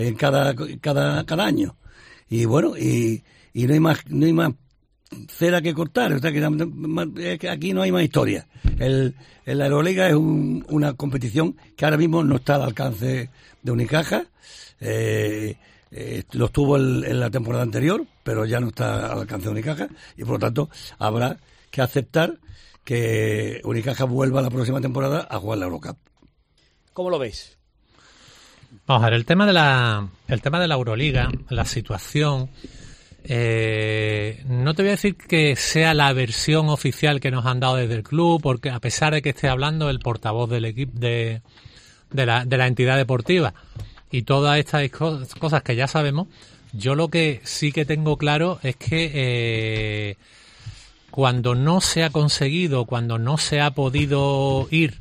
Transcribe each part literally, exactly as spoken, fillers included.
en cada cada cada año. Y bueno, y, y no hay más no hay más cera que cortar, o sea que, que aquí no hay más historia. El, el la Euroliga es un, una competición que ahora mismo no está al alcance de Unicaja. Eh, eh, lo estuvo el, en la temporada anterior, pero ya no está al alcance de Unicaja, y por lo tanto habrá que aceptar que Unicaja vuelva la próxima temporada a jugar la Eurocup. ¿Cómo lo veis? Vamos a ver, el tema de la el tema de la Euroliga, la situación, eh, no te voy a decir que sea la versión oficial que nos han dado desde el club, porque a pesar de que esté hablando el portavoz del equipo de, de la de la entidad deportiva y todas estas cosas que ya sabemos, yo lo que sí que tengo claro es que eh, cuando no se ha conseguido, cuando no se ha podido ir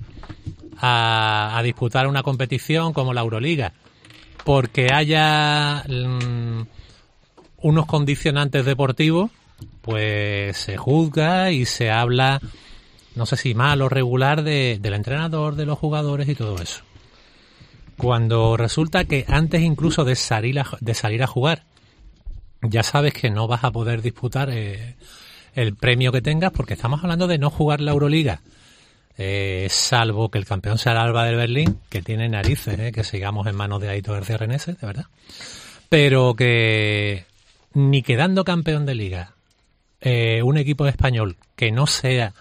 a, a disputar una competición como la Euroliga, porque haya mmm, unos condicionantes deportivos, pues se juzga y se habla, no sé si mal o regular, de, del entrenador, de los jugadores y todo eso. Cuando resulta que antes incluso de salir a, de salir a jugar, ya sabes que no vas a poder disputar eh, el premio que tengas, porque estamos hablando de no jugar la Euroliga, eh, salvo que el campeón sea el Alba del Berlín, que tiene narices, eh, que sigamos en manos de Aitor García Renese, de verdad, pero que ni quedando campeón de liga eh, un equipo español que no sea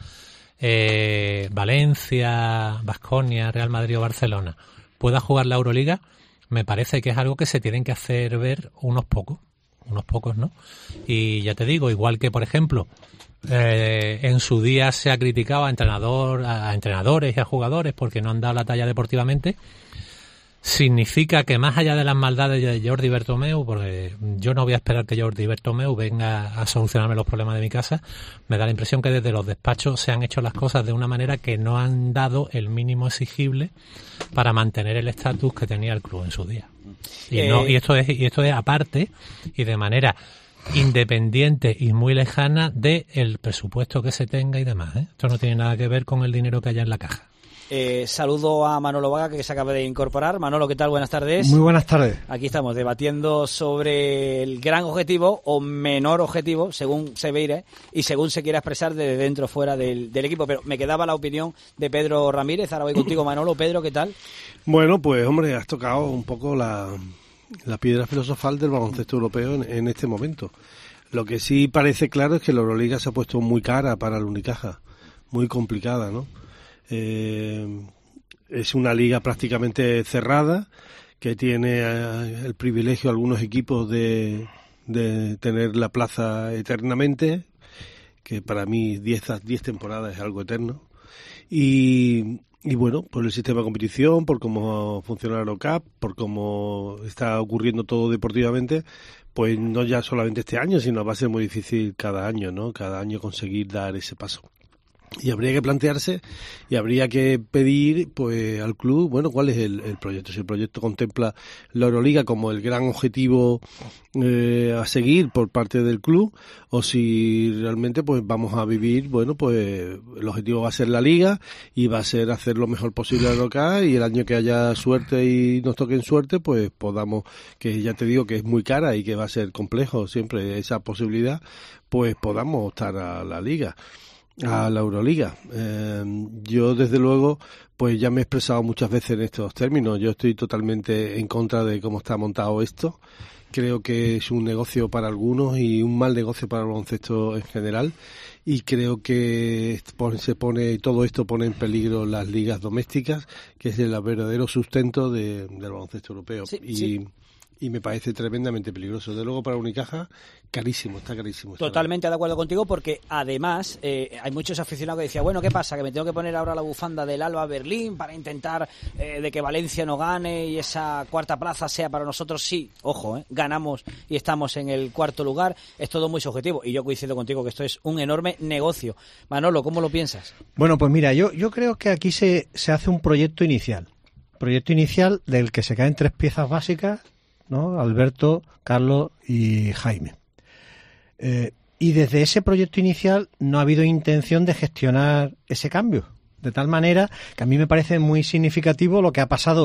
eh, Valencia, Baskonia, Real Madrid o Barcelona pueda jugar la Euroliga, me parece que es algo que se tienen que hacer ver unos pocos, unos pocos, ¿no? Y ya te digo, igual que, por ejemplo, eh, en su día se ha criticado a, entrenador, a entrenadores y a jugadores porque no han dado la talla deportivamente, significa que más allá de las maldades de Jordi Bertomeu, porque yo no voy a esperar que Jordi Bertomeu venga a solucionarme los problemas de mi casa, me da la impresión que desde los despachos se han hecho las cosas de una manera que no han dado el mínimo exigible para mantener el estatus que tenía el club en su día. Y, no, y esto es y esto es aparte y de manera independiente y muy lejana del presupuesto que se tenga y demás, ¿eh? Esto no tiene nada que ver con el dinero que haya en la caja. Eh, saludo a Manolo Vaga, que se acaba de incorporar. Manolo, ¿qué tal? Buenas tardes. Muy buenas tardes. Aquí estamos debatiendo sobre el gran objetivo o menor objetivo, según se veire y según se quiera expresar desde dentro o fuera del, del equipo. Pero me quedaba la opinión de Pedro Ramírez. Ahora voy contigo, Manolo. Pedro, ¿qué tal? Bueno, pues hombre, has tocado un poco la, la piedra filosofal del baloncesto europeo en, en este momento. Lo que sí parece claro es que la Euroliga se ha puesto muy cara para el Unicaja, muy complicada, ¿no? Eh, es una liga prácticamente cerrada que tiene eh, el privilegio algunos equipos de, de tener la plaza eternamente, que para mí diez temporadas es algo eterno, y, y bueno, por el sistema de competición, por cómo funciona la Eurocup, por cómo está ocurriendo todo deportivamente, pues no ya solamente este año, sino va a ser muy difícil cada año, ¿no? Cada año conseguir dar ese paso. Y habría que plantearse y habría que pedir pues al club, bueno, cuál es el, el proyecto. Si el proyecto contempla la Euroliga como el gran objetivo eh, a seguir por parte del club, o si realmente pues vamos a vivir, bueno, pues el objetivo va a ser la Liga y va a ser hacer lo mejor posible a lo que hay, y el año que haya suerte y nos toquen suerte, pues podamos, que ya te digo que es muy cara y que va a ser complejo siempre esa posibilidad, pues podamos optar a la Liga, a la Euroliga. Eh, yo desde luego pues ya me he expresado muchas veces en estos términos. Yo estoy totalmente en contra de cómo está montado esto. Creo que es un negocio para algunos y un mal negocio para el baloncesto en general, y creo que se pone todo esto pone en peligro las ligas domésticas, que es el verdadero sustento de, del baloncesto europeo. Sí, y sí. Y me parece tremendamente peligroso. De luego para Unicaja, carísimo, está carísimo. Está Totalmente bien. De acuerdo contigo, porque además eh, hay muchos aficionados que decían, bueno, ¿qué pasa? Que me tengo que poner ahora la bufanda del Alba Berlín para intentar eh, de que Valencia no gane y esa cuarta plaza sea para nosotros. Sí, ojo, eh, ganamos y estamos en el cuarto lugar. Es todo muy subjetivo y yo coincido contigo que esto es un enorme negocio. Manolo, ¿cómo lo piensas? Bueno, pues mira, yo, yo creo que aquí se, se hace un proyecto inicial. Proyecto inicial del que se caen tres piezas básicas, ¿no? Alberto, Carlos y Jaime. Eh, y desde ese proyecto inicial no ha habido intención de gestionar ese cambio. De tal manera que a mí me parece muy significativo lo que ha pasado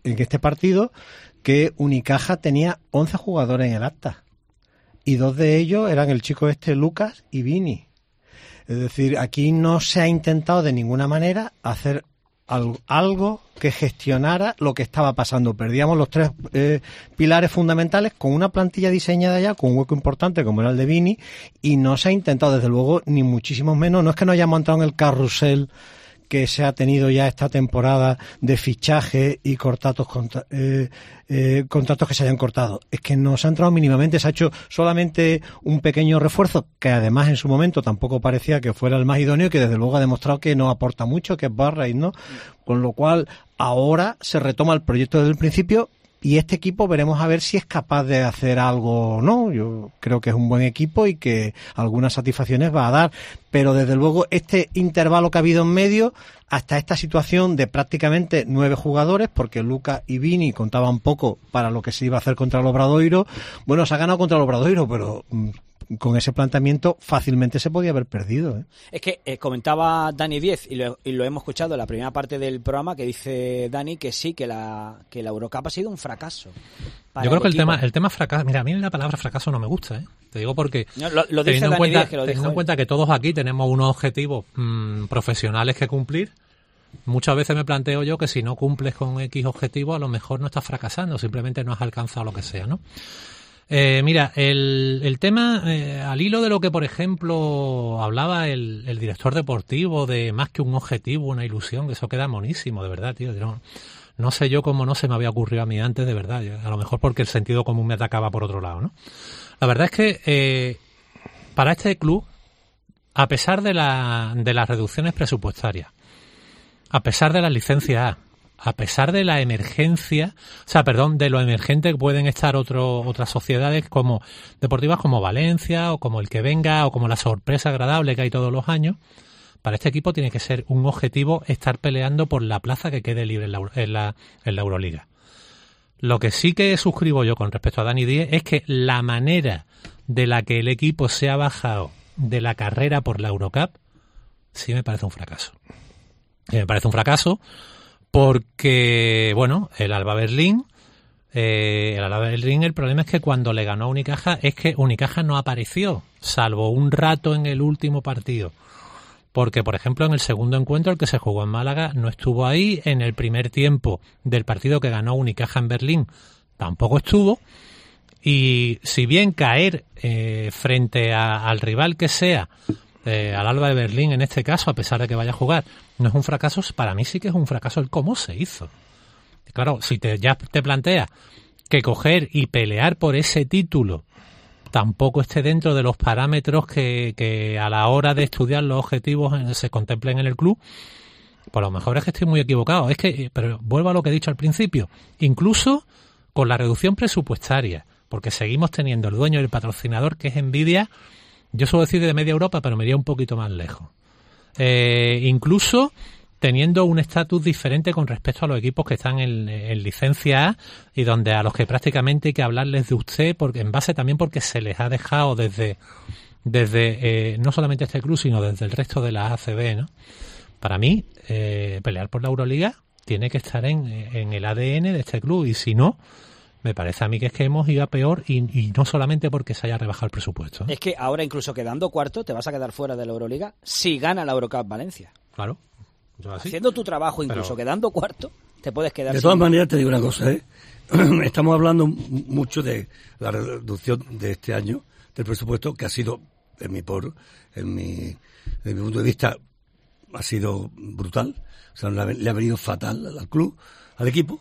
en este partido que Unicaja tenía once jugadores en el acta y dos de ellos eran el chico este Lucas y Vini. Es decir, aquí no se ha intentado de ninguna manera hacer algo, algo que gestionara lo que estaba pasando. Perdíamos los tres eh, pilares fundamentales con una plantilla diseñada ya, con un hueco importante como era el de Vini, y no se ha intentado, desde luego, ni muchísimo menos. No es que no hayamos entrado en el carrusel que se ha tenido ya esta temporada de fichaje y contratos, contra, eh, eh, contratos que se hayan cortado. Es que no se ha entrado mínimamente, se ha hecho solamente un pequeño refuerzo, que además en su momento tampoco parecía que fuera el más idóneo, y que desde luego ha demostrado que no aporta mucho, que es Barra, ¿no? Con lo cual, ahora se retoma el proyecto desde el principio, y este equipo veremos a ver si es capaz de hacer algo o no. Yo creo que es un buen equipo y que algunas satisfacciones va a dar. Pero desde luego este intervalo que ha habido en medio, hasta esta situación de prácticamente nueve jugadores, porque Lucas y Vini contaban poco para lo que se iba a hacer contra el Obradoiro. Bueno, se ha ganado contra el Obradoiro, pero mmm, con ese planteamiento fácilmente se podía haber perdido, ¿eh? Es que eh, comentaba Dani Diez, y lo, y lo hemos escuchado en la primera parte del programa, que dice Dani que sí, que la que la Eurocup ha sido un fracaso. Yo creo que el tema el tema fracaso, mira, a mí la palabra fracaso no me gusta, ¿eh? Te digo porque no, lo, lo dice teniendo, en Dani cuenta, Diez, que lo teniendo dijo en cuenta que todos aquí tenemos unos objetivos mmm, profesionales que cumplir, muchas veces me planteo yo que si no cumples con X objetivo, a lo mejor no estás fracasando, simplemente no has alcanzado lo que sea, ¿no? Eh, mira, el, el tema, eh, al hilo de lo que, por ejemplo, hablaba el, el director deportivo de más que un objetivo, una ilusión, que eso queda monísimo, de verdad, tío. No, no sé yo cómo no se me había ocurrido a mí antes, de verdad. A lo mejor porque el sentido común me atacaba por otro lado, ¿no? La verdad es que eh, para este club, a pesar de, la, de las reducciones presupuestarias, a pesar de las licencias A, a pesar de la emergencia, o sea, perdón, de lo emergente que pueden estar otro, otras sociedades como deportivas como Valencia o como el que venga o como la sorpresa agradable que hay todos los años, para este equipo tiene que ser un objetivo estar peleando por la plaza que quede libre en la, en la, en la Euroliga. Lo que sí que suscribo yo con respecto a Dani Díez es que la manera de la que el equipo se ha bajado de la carrera por la Eurocup sí me parece un fracaso. Sí me parece un fracaso porque, bueno, el Alba Berlín, eh, el Alba Berlín, el problema es que cuando le ganó a Unicaja, es que Unicaja no apareció, salvo un rato en el último partido. Porque, por ejemplo, en el segundo encuentro, el que se jugó en Málaga, no estuvo ahí. En el primer tiempo del partido que ganó Unicaja en Berlín, tampoco estuvo. Y si bien caer eh, frente a, al rival que sea, eh, al Alba de Berlín en este caso, a pesar de que vaya a jugar, no es un fracaso, para mí sí que es un fracaso el cómo se hizo. Claro, si te, ya te planteas que coger y pelear por ese título tampoco esté dentro de los parámetros que, que a la hora de estudiar los objetivos se contemplen en el club, pues a lo mejor es que estoy muy equivocado. Es que, pero vuelvo a lo que he dicho al principio, incluso con la reducción presupuestaria, porque seguimos teniendo el dueño y el patrocinador, que es Nvidia. Yo suelo decir de media Europa, pero me iría un poquito más lejos. Eh, incluso teniendo un estatus diferente con respecto a los equipos que están en, en licencia A y donde a los que prácticamente hay que hablarles de usted, porque en base también porque se les ha dejado desde desde eh, no solamente este club, sino desde el resto de la A C B, ¿no? Para mí, eh, pelear por la Euroliga tiene que estar en, en el A D N de este club, y si no, me parece a mí que es que hemos ido a peor, y, y no solamente porque se haya rebajado el presupuesto. Es que ahora, incluso quedando cuarto, te vas a quedar fuera de la Euroliga si gana la Eurocup Valencia. Claro. Así. Haciendo tu trabajo, incluso pero, quedando cuarto, te puedes quedar. De todas sin... maneras, te digo una cosa, ¿eh? Estamos hablando mucho de la reducción de este año del presupuesto, que ha sido, en mi por, en mi, desde mi punto de vista, ha sido brutal. O sea, le ha venido fatal al club, al equipo.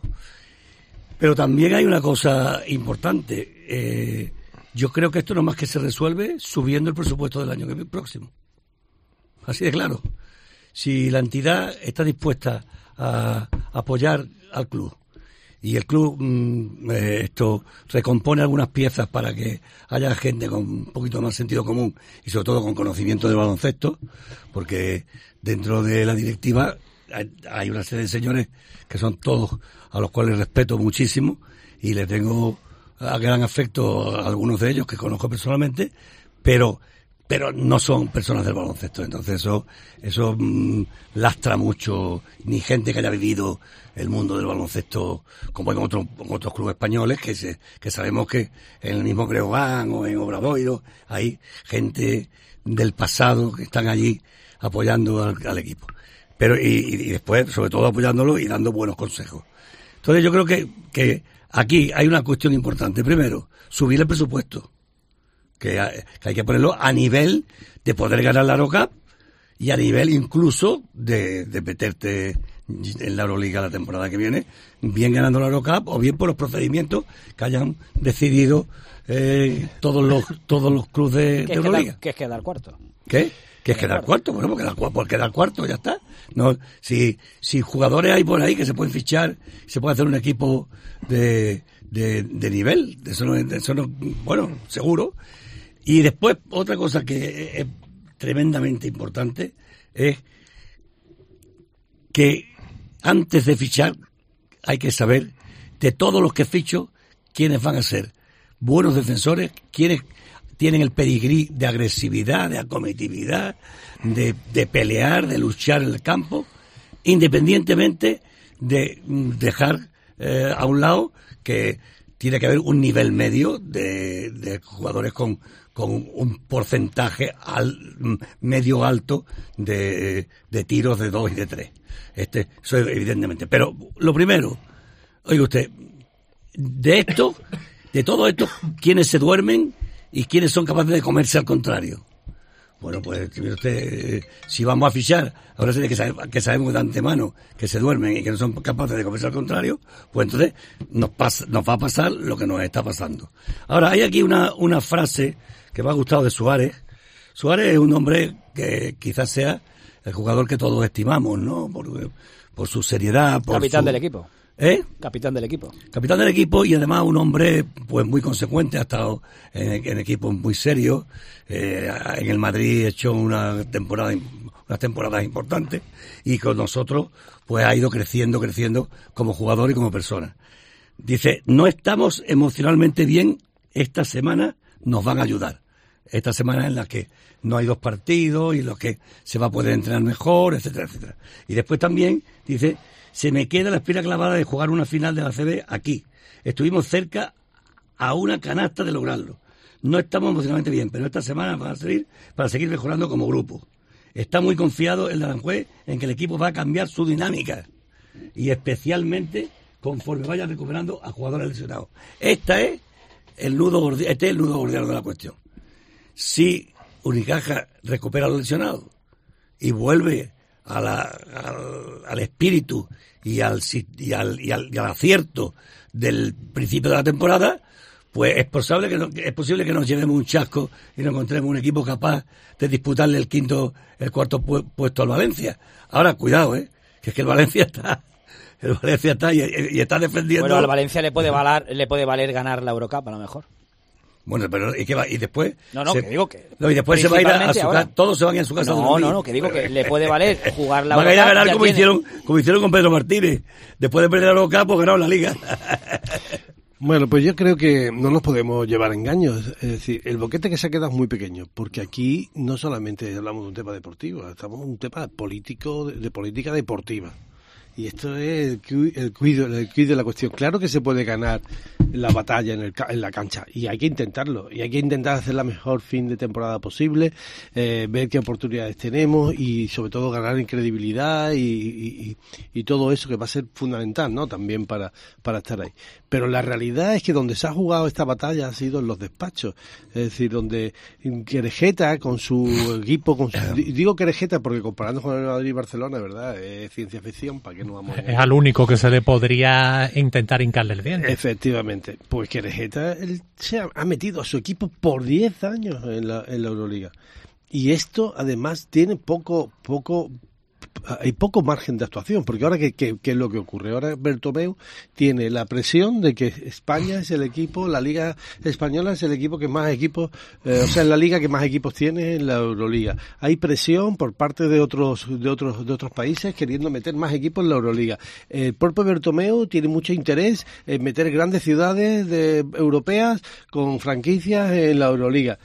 Pero también hay una cosa importante. Eh, yo creo que esto no más que se resuelve subiendo el presupuesto del año próximo. Así de claro. Si la entidad está dispuesta a apoyar al club y el club mmm, eh, esto recompone algunas piezas para que haya gente con un poquito más sentido común y sobre todo con conocimiento del baloncesto, porque dentro de la directiva hay, hay una serie de señores que son todos a los cuales respeto muchísimo y le tengo a gran afecto a algunos de ellos que conozco personalmente, pero pero no son personas del baloncesto, entonces eso eso mmm, lastra mucho, ni gente que haya vivido el mundo del baloncesto como en otros en otros clubes españoles, que se, que sabemos que en el mismo Breogán o en Obradoiro hay gente del pasado que están allí apoyando al, al equipo, pero y, y después sobre todo apoyándolo y dando buenos consejos. Entonces yo creo que, que aquí hay una cuestión importante. Primero, subir el presupuesto, que hay que, hay que ponerlo a nivel de poder ganar la Eurocup y a nivel incluso de, de meterte en la Euroliga la temporada que viene, bien ganando la Eurocup o bien por los procedimientos que hayan decidido eh, todos los todos los clubes de, de Euroliga. ¿Qué es quedar cuarto? ¿Qué? ¿Qué es quedar cuarto? Bueno, pues quedar, por quedar cuarto, ya está. No, si, si jugadores hay por ahí que se pueden fichar, se puede hacer un equipo de, de, de nivel, de eso, no, de eso no, bueno, seguro. Y después, otra cosa que es tremendamente importante es que antes de fichar hay que saber de todos los que ficho quiénes van a ser buenos defensores, quiénes tienen el pedigrí de agresividad, de acometividad, de, de pelear, de luchar en el campo, independientemente de dejar eh, a un lado que tiene que haber un nivel medio de, de jugadores con, con un porcentaje al, medio alto de, de tiros de dos y de tres. Este, eso evidentemente. Pero lo primero, oiga usted, de esto, de todo esto, ¿quiénes se duermen y quiénes son capaces de comerse al contrario? Bueno, pues mire usted, si vamos a fichar, ahora sí que, sabe, que sabemos de antemano que se duermen y que no son capaces de comerse al contrario, pues entonces nos pasa, nos va a pasar lo que nos está pasando. Ahora, hay aquí una, una frase que me ha gustado de Suárez. Suárez es un hombre que quizás sea el jugador que todos estimamos, ¿no? Por, por su seriedad, por Capitán su... del equipo. ¿Eh? Capitán del equipo. Capitán del equipo y además un hombre pues muy consecuente, ha estado en, en equipos muy serios, eh, en el Madrid ha hecho una temporada, unas temporadas importantes y con nosotros pues ha ido creciendo, creciendo como jugador y como persona. Dice, no estamos emocionalmente bien, esta semana nos van a ayudar. Esta semana en la que no hay dos partidos y en los que se va a poder entrenar mejor, etcétera, etcétera. Y después también dice, se me queda la espina clavada de jugar una final de la A C B aquí. Estuvimos cerca a una canasta de lograrlo. No estamos emocionalmente bien, pero esta semana va a servir para seguir mejorando como grupo. Está muy confiado el de Aranjuez en que el equipo va a cambiar su dinámica y especialmente conforme vaya recuperando a jugadores lesionados. Esta es el nudo, este es el nudo gordiano de la cuestión. Si Unicaja recupera a los lesionados y vuelve a la, al, al espíritu y al, y, al, y, al, y al acierto del principio de la temporada, pues es posible que no, es posible que nos llevemos un chasco y nos encontremos un equipo capaz de disputarle el quinto, el cuarto pu- puesto al Valencia. Ahora, cuidado, eh, que es que el Valencia está, el Valencia está y, y está defendiendo. Bueno, al Valencia le puede valer, le puede valer ganar la Eurocup a lo mejor. Bueno, pero ¿y qué va? Y después... No, no, se, que digo que... No, y después se va a ir a, a su casa, todos se van a ir a su casa. No, no, no, que digo que le puede valer jugar la Van a ir a ganar como tiene... hicieron, como hicieron con Pedro Martínez. Después de perder la Eurocup, pues ganaron la Liga. Bueno, pues yo creo que no nos podemos llevar a engaños. Es decir, el boquete que se ha quedado es muy pequeño, porque aquí no solamente hablamos de un tema deportivo, estamos en un tema político, de, de política deportiva. Y esto es el, cu- el, cuido, el cuido de la cuestión. Claro que se puede ganar la batalla en, el, en la cancha y hay que intentarlo. Y hay que intentar hacer la mejor fin de temporada posible, eh, ver qué oportunidades tenemos y sobre todo ganar en credibilidad y, y, y todo eso que va a ser fundamental, ¿no? También para, para estar ahí. Pero la realidad es que donde se ha jugado esta batalla ha sido en los despachos. Es decir, donde Querejeta con su equipo, con su, digo Querejeta porque comparando con el Madrid y Barcelona, ¿verdad? Es ciencia ficción, ¿para qué no vamos a... Es al único que se le podría intentar hincarle el diente. Efectivamente, pues Querejeta él se ha, ha metido a su equipo por diez años en la, en la Euroliga. Y esto además tiene poco, poco, hay poco margen de actuación, porque ahora ¿qué, qué, qué es lo que ocurre? Ahora Bertomeu tiene la presión de que España es el equipo, la Liga Española es el equipo que más equipos, eh, o sea, es la liga que más equipos tiene en la Euroliga. Hay presión por parte de otros, de otros, de otros países queriendo meter más equipos en la Euroliga. El propio Bertomeu tiene mucho interés en meter grandes ciudades de, europeas con franquicias en la Euroliga.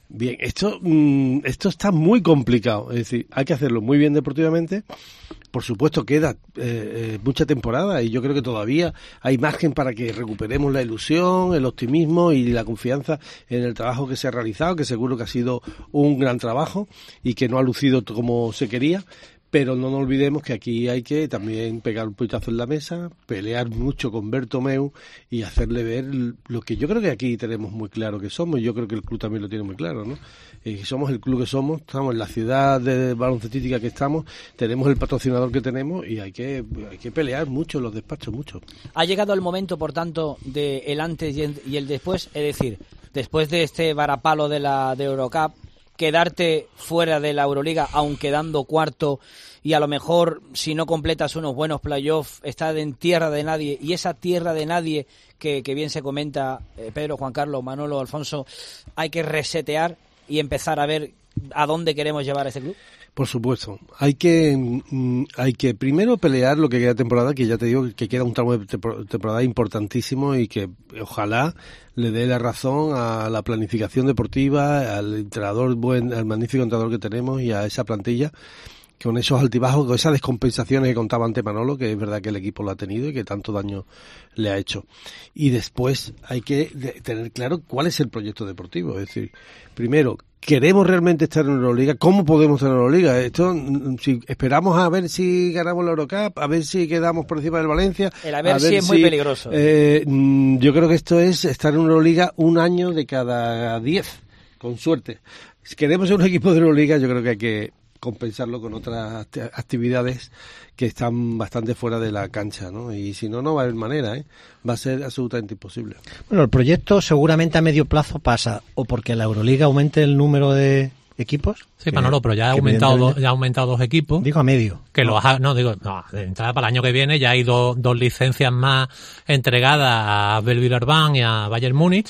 Bien, esto, mmm, esto está muy complicado, es decir, hay que hacerlo muy bien deportivamente. Por supuesto queda eh, eh, mucha temporada y yo creo que todavía hay margen para que recuperemos la ilusión, el optimismo y la confianza en el trabajo que se ha realizado, que seguro que ha sido un gran trabajo y que no ha lucido como se quería. Pero no nos olvidemos que aquí hay que también pegar un puñetazo en la mesa, pelear mucho con Bertomeu y hacerle ver lo que yo creo que aquí tenemos muy claro que somos. Yo creo que el club también lo tiene muy claro, ¿no? Eh, somos el club que somos, estamos en la ciudad de baloncestística que estamos, tenemos el patrocinador que tenemos y hay que hay que pelear mucho en los despachos, mucho. Ha llegado el momento, por tanto, de el antes y el, y el después, es decir, después de este varapalo de la de Eurocup, quedarte fuera de la Euroliga, aun quedando cuarto, y a lo mejor, si no completas unos buenos playoffs, estar en tierra de nadie, y esa tierra de nadie que, que bien se comenta eh, Pedro, Juan Carlos, Manolo, Alfonso, hay que resetear y empezar a ver a dónde queremos llevar a este club. Por supuesto, hay que mm, hay que primero pelear lo que queda de temporada, que ya te digo que queda un tramo de temporada importantísimo y que ojalá le dé la razón a la planificación deportiva, al entrenador buen, al magnífico entrenador que tenemos y a esa plantilla, con esos altibajos, con esas descompensaciones que contaba ante Manolo, que es verdad que el equipo lo ha tenido y que tanto daño le ha hecho. Y después hay que de, tener claro cuál es el proyecto deportivo, es decir, primero, ¿queremos realmente estar en Euroliga? ¿Cómo podemos estar en Euroliga? Esto, si esperamos a ver si ganamos la Eurocup, a ver si quedamos por encima del Valencia. El a ver, a ver si es si, muy peligroso. Eh, yo creo que esto es estar en Euroliga un año de cada diez, con suerte. Si queremos ser un equipo de Euroliga, yo creo que hay que compensarlo con otras actividades que están bastante fuera de la cancha, ¿no? Y si no, no va a haber manera, ¿eh? Va a ser absolutamente imposible. Bueno, el proyecto seguramente a medio plazo pasa o porque la Euroliga aumente el número de equipos. Sí, que, Manolo, pero ya ha aumentado dos, ya ha aumentado dos equipos. Digo a medio. Que no. los ha, no, digo, no, de entrada para el año que viene ya hay do, dos licencias más entregadas a Belleville-Urbán y a Bayern Múnich,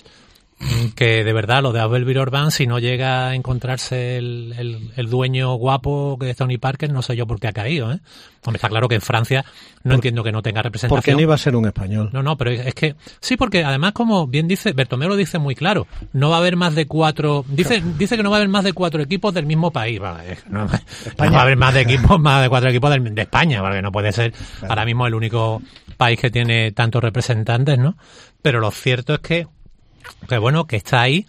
que de verdad lo de Abel Villorban, si no llega a encontrarse el, el, el dueño guapo que es Tony Parker, no sé yo por qué ha caído, ¿eh? Hombre, está claro que en Francia no por, entiendo que no tenga representación. Porque no iba a ser un español. No, no, pero es, es que sí, porque además, como bien dice, Bertomeu lo dice muy claro, no va a haber más de cuatro, dice no. dice que no va a haber más de cuatro equipos del mismo país, vale, no, no va a haber más de equipos, más de cuatro equipos de, de España, porque no puede ser claro. Ahora mismo el único país que tiene tantos representantes, ¿no? Pero lo cierto es que que bueno, que está ahí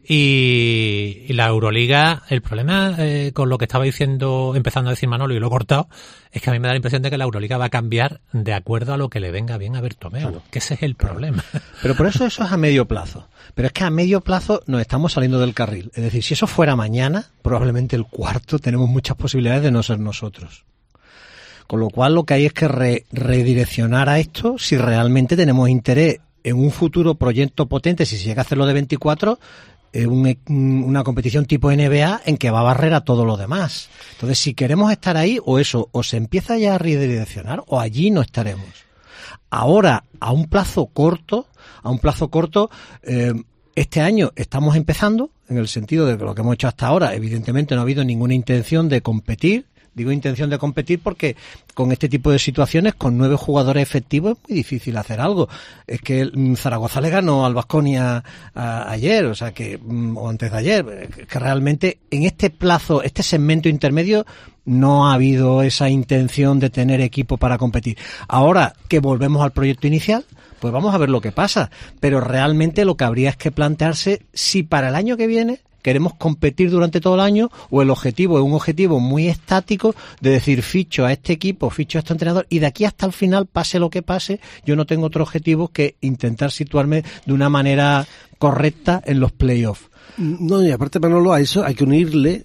y, y la Euroliga, el problema eh, con lo que estaba diciendo, empezando a decir Manolo y lo he cortado, es que a mí me da la impresión de que la Euroliga va a cambiar de acuerdo a lo que le venga bien a Bertomeu, claro. Que ese es el problema. Pero por eso eso es a medio plazo. Pero es que a medio plazo nos estamos saliendo del carril. Es decir, si eso fuera mañana, probablemente el cuarto tenemos muchas posibilidades de no ser nosotros. Con lo cual lo que hay es que re, redireccionar a esto si realmente tenemos interés en un futuro proyecto potente, si se llega a hacerlo de veinticuatro, eh, un, una competición tipo N B A en que va a barrer a todo lo demás. Entonces, si queremos estar ahí, o eso, o se empieza ya a redireccionar, o allí no estaremos. Ahora, a un plazo corto, a un plazo corto, eh, este año estamos empezando, en el sentido de que lo que hemos hecho hasta ahora, evidentemente no ha habido ninguna intención de competir. Digo intención de competir porque con este tipo de situaciones, con nueve jugadores efectivos, es muy difícil hacer algo. Es que Zaragoza le ganó al Baskonia ayer, o sea que, o antes de ayer, que realmente en este plazo, este segmento intermedio, no ha habido esa intención de tener equipo para competir. Ahora que volvemos al proyecto inicial, pues vamos a ver lo que pasa. Pero realmente lo que habría es que plantearse si para el año que viene queremos competir durante todo el año o el objetivo es un objetivo muy estático de decir ficho a este equipo, ficho a este entrenador y de aquí hasta el final, pase lo que pase, yo no tengo otro objetivo que intentar situarme de una manera correcta en los playoffs. No, y aparte, Manolo, a eso hay que unirle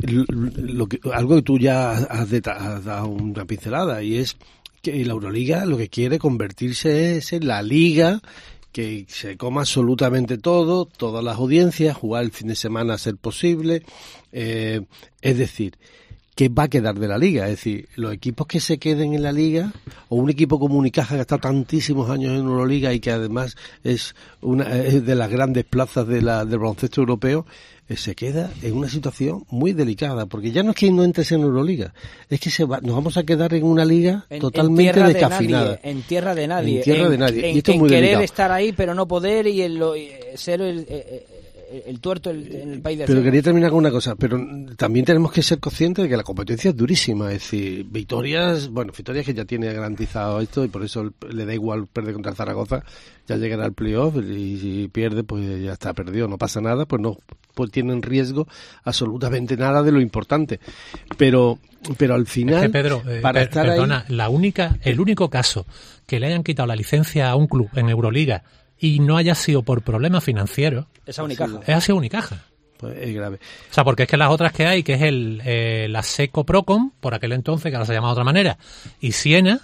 lo que, algo que tú ya has, de, has dado una pincelada, y es que la Euroliga lo que quiere convertirse es en la liga que se coma absolutamente todo, todas las audiencias, jugar el fin de semana a ser posible, eh, es decir, ¿qué va a quedar de la liga? Es decir, los equipos que se queden en la liga, o un equipo como Unicaja que ha estado tantísimos años en Euroliga y que además es una es de las grandes plazas de la, del baloncesto europeo, eh, se queda en una situación muy delicada, porque ya no es que no entres en Euroliga, es que se va, nos vamos a quedar en una liga en, totalmente en descafinada. De en tierra de nadie. En tierra en, de nadie. En, y esto en es muy querer delicado. estar ahí pero no poder y en lo, ser el... Eh, el tuerto el, en el país de Pero ciegos. quería terminar con una cosa, pero también tenemos que ser conscientes de que la competencia es durísima, es decir, Vitorias, bueno, Vitorias que ya tiene garantizado esto y por eso le da igual perder contra el Zaragoza, ya llegará al playoff y si pierde pues ya está perdido, no pasa nada, pues no pues tiene en riesgo absolutamente nada de lo importante. Pero pero al final, es que Pedro, eh, para per, estar perdona, ahí... la única, el único caso que le hayan quitado la licencia a un club en Euroliga y no haya sido por problemas financieros, Esa Unicaja. es así Unicaja. Pues es grave. O sea, porque es que las otras que hay, que es el eh, la Seco Procom, por aquel entonces, que ahora se llama de otra manera, y Siena,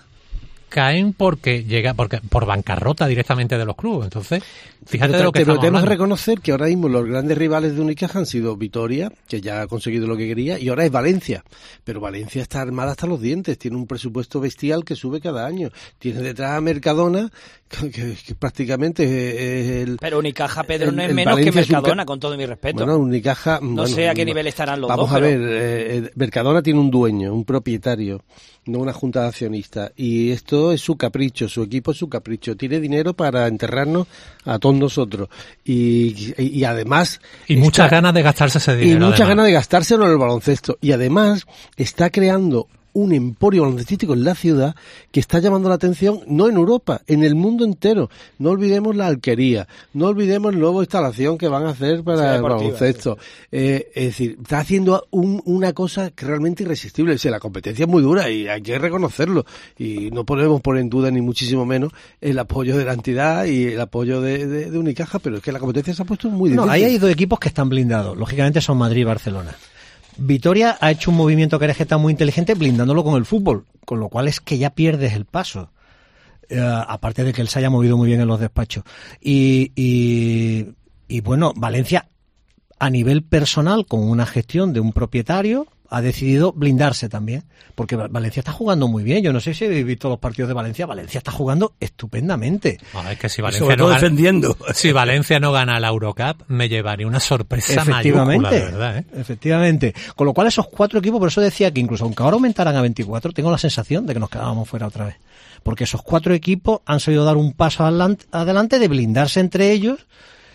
caen porque llega porque por bancarrota directamente de los clubes. Entonces, fíjate pero, de lo que pero estamos tenemos que hablando. reconocer que ahora mismo los grandes rivales de Unicaja han sido Vitoria, que ya ha conseguido lo que quería, y ahora es Valencia. Pero Valencia está armada hasta los dientes, tiene un presupuesto bestial que sube cada año. Tiene detrás a Mercadona, que, que, que prácticamente es el... Pero Unicaja, Pedro, el- no es el menos Valencia que es un Mercadona, ca- con todo mi respeto. Bueno, Unicaja... No bueno, sé a qué no. nivel estarán los Vamos dos, a pero- ver, eh, Mercadona tiene un dueño, un propietario, no una junta de accionistas, y esto es su capricho, su equipo es su capricho, tiene dinero para enterrarnos a todos nosotros, y, y, y además... Y está- muchas ganas de gastarse ese dinero. y muchas además. ganas de gastárselo en el baloncesto, y además está creando un emporio baloncestístico en la ciudad que está llamando la atención, no en Europa, en el mundo entero. No olvidemos la alquería, no olvidemos la nueva instalación que van a hacer para Sí, el deportiva, baloncesto. Eh, es decir, está haciendo un, una cosa que realmente irresistible. O sea, la competencia es muy dura y hay que reconocerlo. Y no podemos poner en duda ni muchísimo menos el apoyo de la entidad y el apoyo de, de, de Unicaja, pero es que la competencia se ha puesto muy difícil. No, ahí hay dos equipos que están blindados. Lógicamente son Madrid y Barcelona. Vitoria ha hecho un movimiento que está muy inteligente blindándolo con el fútbol, con lo cual es que ya pierdes el paso. Eh, aparte de que él se haya movido muy bien en los despachos. Y, y, y bueno, Valencia, a nivel personal, con una gestión de un propietario, ha decidido blindarse también, porque Valencia está jugando muy bien. Yo no sé si habéis visto los partidos de Valencia. Valencia está jugando estupendamente. No, es que si Y Valencia sobre no todo gana, defendiendo. si Valencia no gana la Eurocup, me llevaría una sorpresa Efectivamente, mayúscula, de verdad, ¿eh? efectivamente. Con lo cual esos cuatro equipos, por eso decía que incluso aunque ahora aumentaran a veinticuatro, tengo la sensación de que nos quedábamos fuera otra vez. Porque esos cuatro equipos han sabido dar un paso adelante, adelante de blindarse entre ellos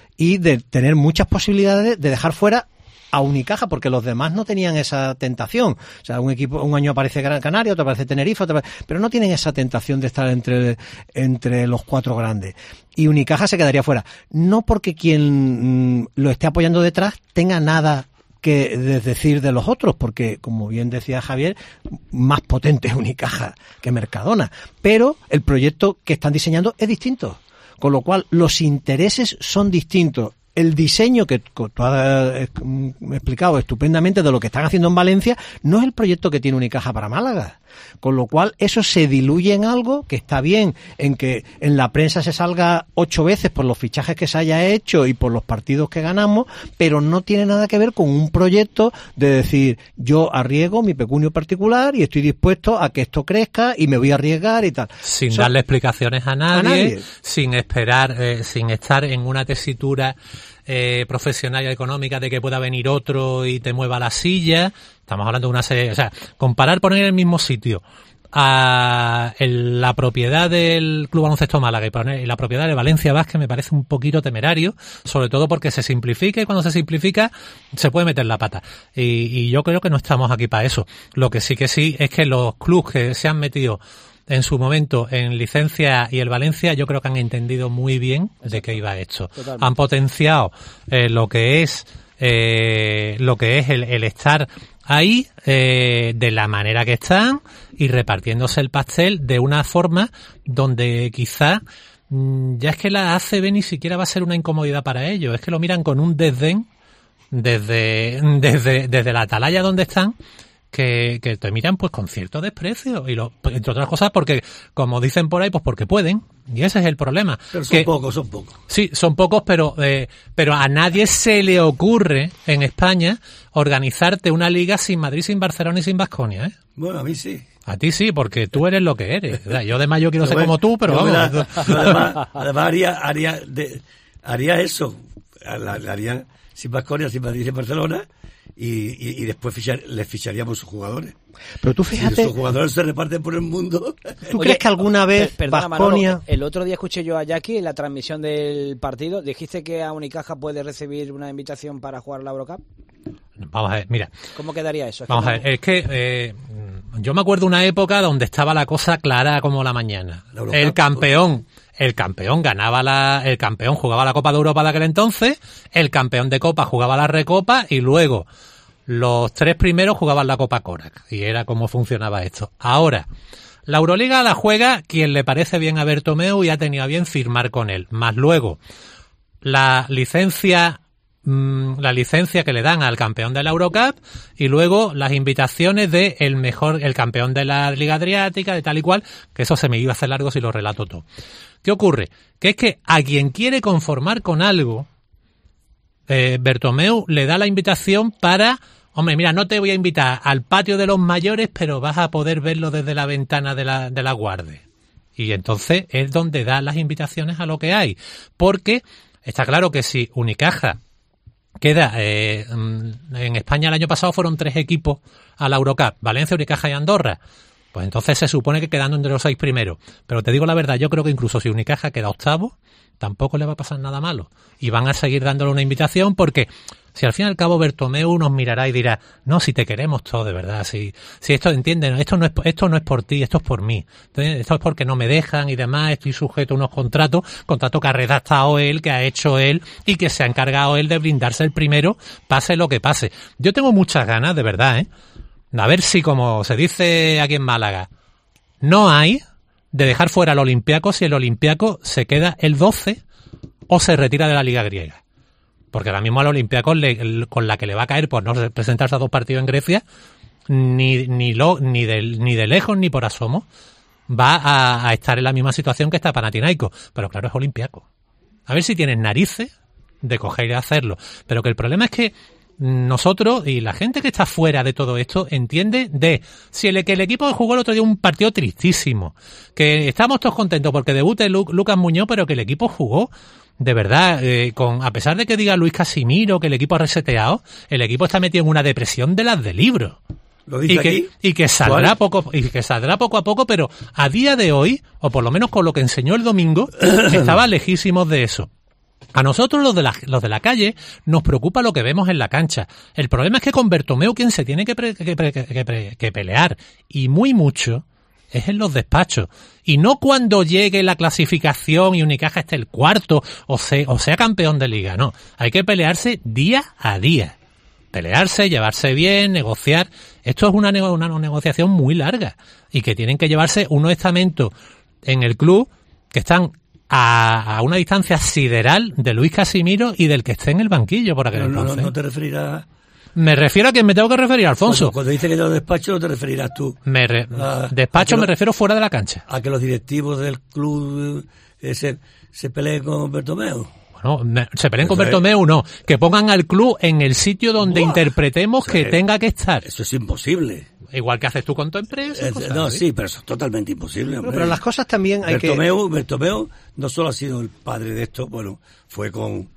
y de tener muchas posibilidades de dejar fuera a Unicaja, porque los demás no tenían esa tentación. O sea, un equipo, un año aparece Gran Canaria, otro aparece Tenerife, otro aparece, pero no tienen esa tentación de estar entre, entre los cuatro grandes. Y Unicaja se quedaría fuera. No porque quien mm, lo esté apoyando detrás tenga nada que decir de los otros, porque, como bien decía Javier, más potente es Unicaja que Mercadona. Pero el proyecto que están diseñando es distinto. Con lo cual, los intereses son distintos. El diseño que tú has explicado estupendamente de lo que están haciendo en Valencia no es el proyecto que tiene Unicaja para Málaga. Con lo cual, eso se diluye en algo que está bien, en que en la prensa se salga ocho veces por los fichajes que se haya hecho y por los partidos que ganamos, pero no tiene nada que ver con un proyecto de decir, yo arriesgo mi pecunio particular y estoy dispuesto a que esto crezca y me voy a arriesgar y tal. Sin Eso- darle explicaciones a nadie, a nadie. sin esperar, eh, sin estar en una tesitura eh, profesional y económica de que pueda venir otro y te mueva la silla. Estamos hablando de una serie, o sea, comparar, poner en el mismo sitio a el- la propiedad del Club Baloncesto Málaga y, poner, y la propiedad de Valencia Basket me parece un poquito temerario, sobre todo porque se simplifica y cuando se simplifica se puede meter la pata. Y, y yo creo que no estamos aquí para eso. Lo que sí que sí es que los clubes que se han metido en su momento en licencia y el Valencia, yo creo que han entendido muy bien de qué iba esto. Totalmente. Han potenciado eh, lo que es eh, lo que es el, el estar ahí eh, de la manera que están y repartiéndose el pastel de una forma donde quizá mm, ya es que la A C B ni siquiera va a ser una incomodidad para ellos, es que lo miran con un desdén desde desde desde la atalaya donde están, que, que te miran pues con cierto desprecio y lo, entre otras cosas porque como dicen por ahí pues porque pueden, y ese es el problema. Pero son que, pocos, son pocos. Sí, son pocos, pero eh, pero a nadie se le ocurre en España organizarte una liga sin Madrid, sin Barcelona y sin Baskonia, ¿eh? Bueno, a mí sí. A ti sí, porque tú eres lo que eres. O sea, yo además yo quiero Yo ser me- como tú, pero yo me vamos. la- además, además haría, haría, de, haría eso. la, la harían sin Baskonia, sin Madrid, sin Barcelona, y, y, y después fichar, les ficharíamos sus jugadores. Pero tú fíjate... Si sus jugadores se reparten por el mundo... ¿Tú Oye, crees que alguna vez perdona, Baskonia... Manolo, el otro día escuché yo a Jackie en la transmisión del partido, dijiste que a Unicaja puede recibir una invitación para jugar la Eurocup. Vamos a ver, mira. ¿Cómo quedaría eso? Es Vamos que a ver, es que eh, yo me acuerdo una época donde estaba la cosa clara como la mañana. La Eurocup, el campeón, el campeón ganaba la, el campeón jugaba la Copa de Europa de aquel entonces, el campeón de Copa jugaba la Recopa y luego los tres primeros jugaban la Copa Korak. Y era como funcionaba esto. Ahora, la Euroliga la juega quien le parece bien a Bertomeu y ha tenido a bien firmar con él. Más luego, la licencia... la licencia que le dan al campeón de la Eurocup y luego las invitaciones de el mejor, el campeón de la Liga Adriática, de tal y cual, que eso se me iba a hacer largo si lo relato todo. ¿Qué ocurre? Que es que a quien quiere conformar con algo, eh, Bertomeu le da la invitación para, hombre, mira, no te voy a invitar al patio de los mayores, pero vas a poder verlo desde la ventana de la, de la guardia. Y entonces es donde da las invitaciones a lo que hay. Porque está claro que si Unicaja queda, eh, en España el año pasado fueron tres equipos a la Eurocup, Valencia, Unicaja y Andorra. Pues entonces se supone que quedando entre los seis primeros. Pero te digo la verdad, yo creo que incluso si Unicaja queda octavo, tampoco le va a pasar nada malo. Y van a seguir dándole una invitación porque si al fin y al cabo Bertomeu nos mirará y dirá, no, si te queremos todo, de verdad, si, si esto, entienden, esto no es, esto no es por ti, esto es por mí. Entonces, esto es porque no me dejan y demás, estoy sujeto a unos contratos, contratos que ha redactado él, que ha hecho él y que se ha encargado él de blindarse el primero, pase lo que pase. Yo tengo muchas ganas, de verdad, ¿eh? A ver si, como se dice aquí en Málaga, no hay de dejar fuera al Olympiacos si el Olympiacos se queda el doce o se retira de la Liga Griega. Porque ahora mismo al Olympiacos, le, con la que le va a caer por no presentarse a dos partidos en Grecia, ni ni lo, ni, de, ni de lejos ni por asomo, va a, a estar en la misma situación que está Panathinaikos. Pero claro, es Olympiacos. A ver si tienen narices de coger y hacerlo. Pero que el problema es que nosotros y la gente que está fuera de todo esto entiende de si el que el equipo jugó el otro día un partido tristísimo, que estamos todos contentos porque debute Lu, Lucas Muñoz, pero que el equipo jugó de verdad, eh, con a pesar de que diga Luis Casimiro que el equipo ha reseteado, el equipo está metido en una depresión de las de libro. ¿Lo dice y que aquí? y que saldrá ¿Cuál? poco y que saldrá poco a poco, pero a día de hoy, o por lo menos con lo que enseñó el domingo, estaba lejísimos de eso. A nosotros, los de la, los de la calle, nos preocupa lo que vemos en la cancha. El problema es que con Bertomeu quien se tiene que, pre, que, pre, que, que, que pelear, y muy mucho, es en los despachos. Y no cuando llegue la clasificación y Unicaja esté el cuarto o, se, o sea campeón de liga, no. Hay que pelearse día a día. Pelearse, llevarse bien, negociar. Esto es una, nego, una negociación muy larga y que tienen que llevarse unos estamentos en el club que están a, a una distancia sideral de Luis Casimiro y del que esté en el banquillo por aquel no, entonces. No, no, no te referirás... Me refiero a quien me tengo que referir, Alfonso. Cuando, cuando dice que yo despacho, no te referirás tú. Me re, a, despacho a me lo, refiero fuera de la cancha. A que los directivos del club eh, se, se peleen con Bertomeu. Bueno, me, se peleen con Bertomeu, no. Que pongan al club en el sitio donde Buah, interpretemos que es, tenga que estar. Eso es imposible. Igual que haces tú con tu empresa. Eh, no, sí, pero eso es totalmente imposible. Pero, pero las cosas también hay Bertomeu, que... Bertomeu no solo ha sido el padre de esto, bueno, fue con,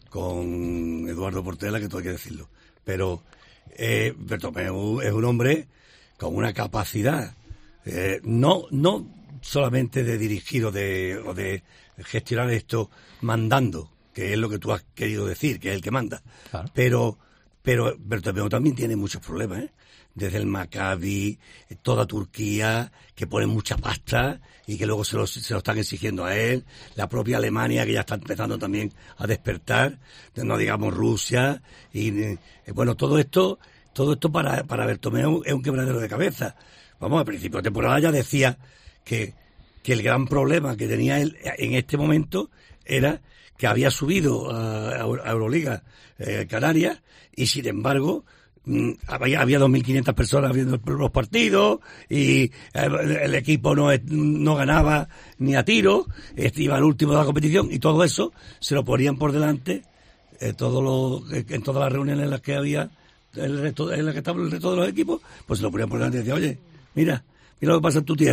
con Eduardo Portela, que todo hay que decirlo. Pero... Eh, Bertomeu es un hombre con una capacidad eh, no no solamente de dirigir o de, o de gestionar esto mandando, que es lo que tú has querido decir, que es el que manda, claro. pero pero Bertomeu también tiene muchos problemas, ¿eh? Desde el Maccabi, toda Turquía, que pone mucha pasta y que luego se lo, se lo están exigiendo a él, la propia Alemania, que ya está empezando también a despertar, no digamos Rusia, y eh, bueno, todo esto todo esto para, para Bertomeu es un quebradero de cabeza. Vamos, al principio de temporada ya decía que, que el gran problema que tenía él en este momento era que había subido a, a Euroliga eh, Canarias y sin embargo había, había dos mil quinientas personas viendo los partidos y el, el equipo no, no ganaba ni a tiro, iba al último de la competición y todo eso se lo ponían por delante eh, todo lo, en todas las reuniones en las que había el resto, en las que estaba el resto de los equipos, pues se lo ponían por delante y decía, oye, mira, mira lo que pasa en tu tierra,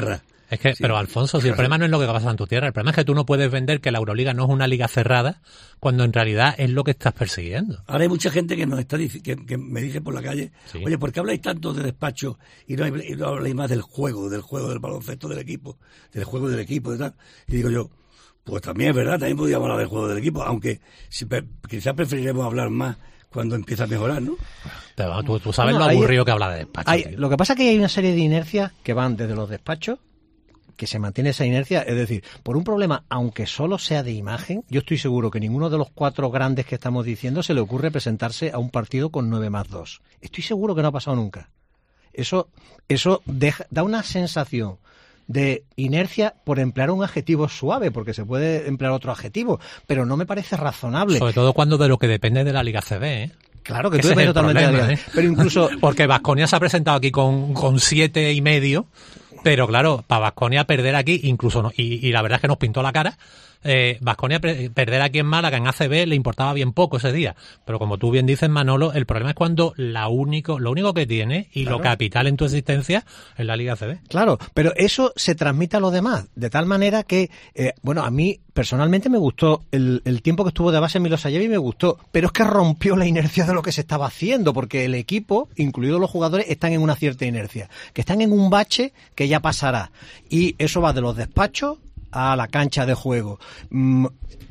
Es que, Sí. pero Alfonso, si el problema no es lo que pasa en tu tierra, el problema es que tú no puedes vender que la Euroliga no es una liga cerrada cuando en realidad es lo que estás persiguiendo. Ahora hay mucha gente que nos está dic- que, que me dice por la calle, Sí. oye, ¿por qué habláis tanto de despacho y no, hay- y no habláis más del juego, del juego del baloncesto del equipo, del juego del equipo y tal? Y digo yo, pues también es verdad, también podríamos hablar del juego del equipo, aunque si, pe- quizás preferiremos hablar más cuando empieza a mejorar, ¿no? Pero tú, tú sabes No, lo hay- aburrido que habla de despacho. Hay- tío. lo que pasa es que hay una serie de inercias que van desde los despachos, que se mantiene esa inercia, es decir, por un problema, aunque solo sea de imagen, yo estoy seguro que ninguno de los cuatro grandes que estamos diciendo se le ocurre presentarse a un partido con nueve más dos. Estoy seguro que no ha pasado nunca. Eso, eso deja, da una sensación de inercia por emplear un adjetivo suave, porque se puede emplear otro adjetivo, pero no me parece razonable. Sobre todo cuando de lo que depende de la Liga C B, ¿eh? Claro que Ese tú es depende el totalmente de la problema, liga. ¿eh? Pero incluso Porque Baskonia se ha presentado aquí con, con siete y medio, pero claro, para Baskonia perder aquí, incluso no, y, y la verdad es que nos pintó la cara. Baskonia eh, perder aquí en Málaga en A C B le importaba bien poco ese día, pero como tú bien dices, Manolo, el problema es cuando la único, lo único que tiene y Claro. lo capital en tu existencia es la Liga A C B. Claro, pero eso se transmite a los demás, de tal manera que, eh, bueno, a mí personalmente me gustó el, el tiempo que estuvo de base en Milosevic, me gustó, pero es que rompió la inercia de lo que se estaba haciendo, porque el equipo, incluidos los jugadores, están en una cierta inercia, que están en un bache que ya pasará, y eso va de los despachos a la cancha de juego. Mm,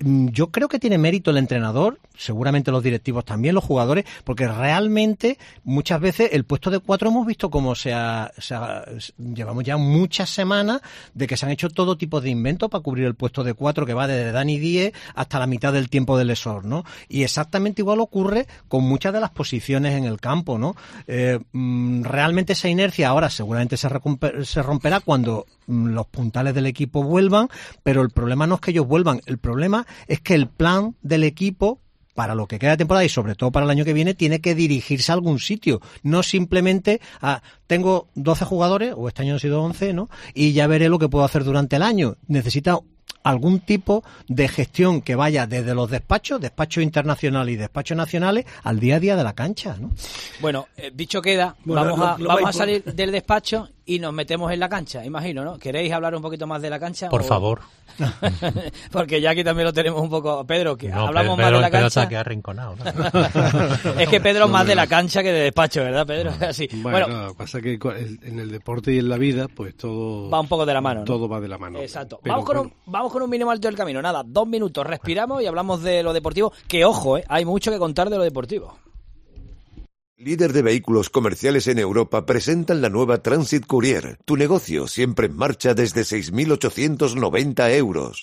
yo creo que tiene mérito el entrenador, seguramente los directivos también, los jugadores, porque realmente muchas veces el puesto de cuatro hemos visto cómo se ha, se ha- llevamos ya muchas semanas de que se han hecho todo tipo de inventos para cubrir el puesto de cuatro, que va desde Dani Díez hasta la mitad del tiempo del Lesor, ¿no? Y exactamente igual ocurre con muchas de las posiciones en el campo, ¿no? Eh, mm, realmente esa inercia ahora seguramente se, recompe- se romperá cuando mm, los puntales del equipo vuelvan, pero el problema no es que ellos vuelvan, el problema es que el plan del equipo para lo que queda de temporada y sobre todo para el año que viene tiene que dirigirse a algún sitio, no simplemente a tengo doce jugadores, o este año han sido once, ¿no? Y ya veré lo que puedo hacer durante el año. Necesita algún tipo de gestión que vaya desde los despachos, despachos internacionales y despachos nacionales, al día a día de la cancha, ¿no? Bueno, eh, dicho queda, Bueno, vamos, lo- a, lo vamos a vais por- salir del despacho y nos metemos en la cancha, imagino, ¿no? ¿Queréis hablar un poquito más de la cancha? Por o- favor. Porque ya aquí también lo tenemos un poco... Pedro, que No, hablamos Pedro, más de la Pedro está cancha. aquí arrinconado, ¿no? Es que Pedro es más de la cancha que de despacho, ¿verdad, Pedro? Así. Bueno, Bueno, lo que pasa es que co- el- en el deporte y en la vida, pues todo va un poco de la mano, ¿no? todo va de la mano. Exacto. Pero vamos, con bueno, un, vamos con un mínimo alto del camino. Nada, dos minutos, respiramos y hablamos de lo deportivo. Que ojo, ¿eh? Hay mucho que contar de lo deportivo. Líder de vehículos comerciales en Europa, presentan la nueva Transit Courier. Tu negocio siempre en marcha desde seis mil ochocientos noventa euros.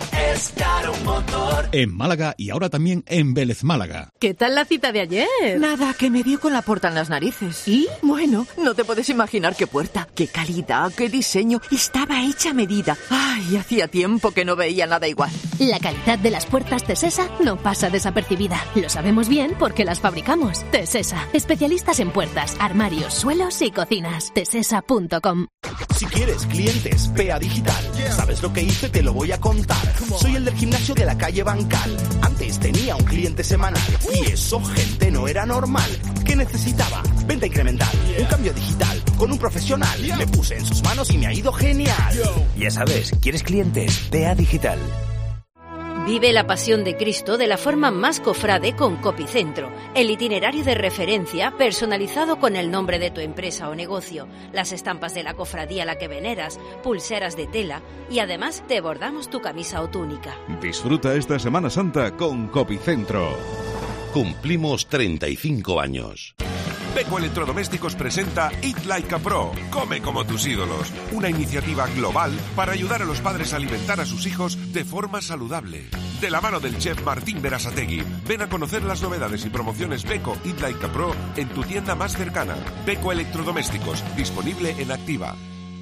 En Málaga y ahora también en Vélez Málaga. ¿Qué tal la cita de ayer? Nada, que me dio con la puerta en las narices. ¿Y? Bueno, no te puedes imaginar qué puerta, qué calidad, qué diseño. Estaba hecha a medida. Ay, hacía tiempo que no veía nada igual. La calidad de las puertas Tesesa no pasa desapercibida. Lo sabemos bien porque las fabricamos. Tesesa, especialistas en puertas, armarios, suelos y cocinas. Tesesa punto com. Si quieres clientes, P A Digital. ¿Sabes lo que hice? Te lo voy a contar. Soy el del gimnasio de la calle Bancal. Antes tenía un cliente semanal y eso, gente, no era normal. ¿Qué necesitaba? Venta incremental, un cambio digital con un profesional. Me puse en sus manos y me ha ido genial. Ya sabes, ¿quieres clientes? P A Digital. Vive la pasión de Cristo de la forma más cofrade con Copicentro, el itinerario de referencia personalizado con el nombre de tu empresa o negocio, las estampas de la cofradía a la que veneras, pulseras de tela y además te bordamos tu camisa o túnica. Disfruta esta Semana Santa con Copicentro. Cumplimos treinta y cinco años. Beko Electrodomésticos presenta Eat Like a Pro, come como tus ídolos, una iniciativa global para ayudar a los padres a alimentar a sus hijos de forma saludable. De la mano del chef Martín Berasategui, ven a conocer las novedades y promociones Beko Eat Like a Pro en tu tienda más cercana. Beko Electrodomésticos, disponible en Activa.